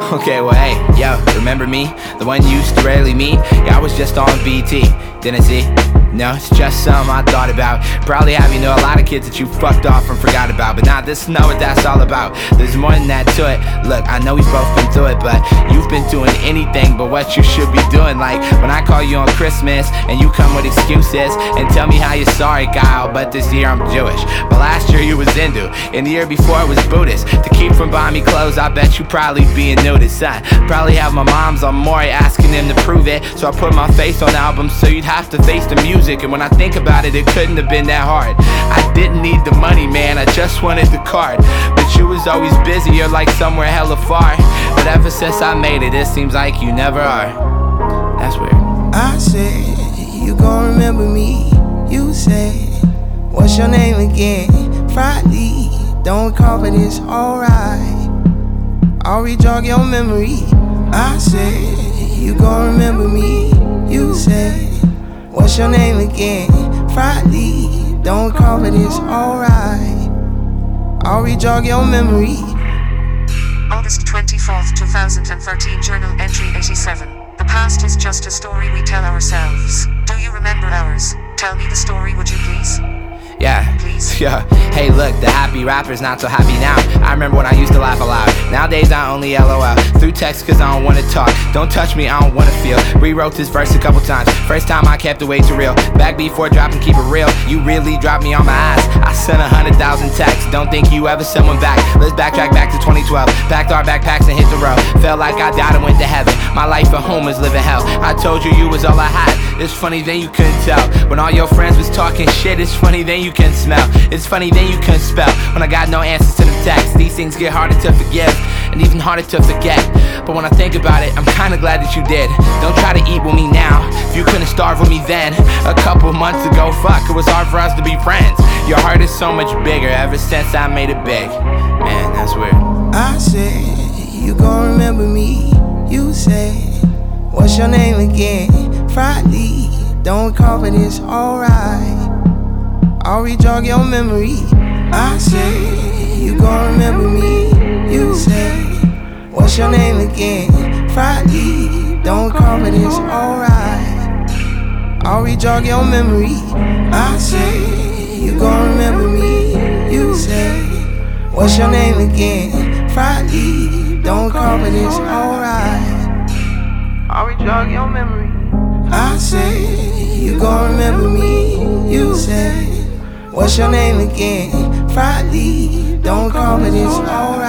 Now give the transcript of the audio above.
Okay, well, hey, yo, remember me? The one you used to rarely meet? Yeah, I was just on BT, didn't see? No, it's just something I thought about. Probably have you know a lot of kids that you fucked off and forgot about. But nah, this is not what that's all about. There's more than that to it. Look, I know we've both been through it, but you've been doing anything but what you should be doing. Like when I call you on Christmas and you come with excuses and tell me how you're sorry, Kyle, but this year I'm Jewish. But last year you was Hindu, and the year before it was Buddhist. To keep from buying me clothes, I bet you probably being nudist, son. Probably have my moms on Maury asking them to prove it. So I put my face on albums so you'd have to face the music. And when I think about it, it couldn't have been that hard. I didn't need the money, man, I just wanted the card. But you was always busy, you're like somewhere hella far. But ever since I made it, it seems like you never are. That's weird. I said, you gon' remember me. You said, what's your name again? Friday, don't recall, but it's alright. I'll re-jog your memory. I said, you gon' remember me. You said, what's your name again? Friday, don't recall, but it's alright. I'll re-jog your memory. August 24th, 2013, Journal Entry 87. The past is just a story we tell ourselves. Do you remember ours? Tell me the story, would you please? Yeah, Please. yeah. Hey, look, the happy rapper's not so happy now. I remember when I used to laugh aloud. Nowadays I only LOL through text cause I don't wanna talk. Don't touch me, I don't wanna feel. Rewrote this verse a couple times. First time I kept it way too real. Back before dropping, keep it real. You really dropped me on my ass. I sent 100,000 texts. Don't think you ever sent one back. Let's backtrack back to 2012. Packed our backpacks and hit the road. Felt like I died and went to heaven. My life at home is living hell. I told you you was all I had. It's funny then you couldn't tell. When all your friends was talking shit, it's funny then you can smell. It's funny then you couldn't spell. When I got no answers to the text, these things get harder to forgive and even harder to forget. But when I think about it, I'm kinda glad that you did. Don't try to eat with me now if you couldn't starve with me then. A couple months ago, fuck, it was hard for us to be friends. Your heart is so much bigger ever since I made it big. Man, that's weird. I said, you gon' remember me. You said, what's your name again? Friday, don't recall, but it's alright. I'll re-jog your memory. I said, you gon' remember me. You said, what's your name again? Friday, don't recall, but it's alright. I'll re-jog your memory. I said, you gon' remember me. You said, what's your name again? Friday, don't recall, but it's alright. I'll re-jog your memory. I said, you gon' remember me. You said, what's your name again? Friday, don't recall, but it's alright.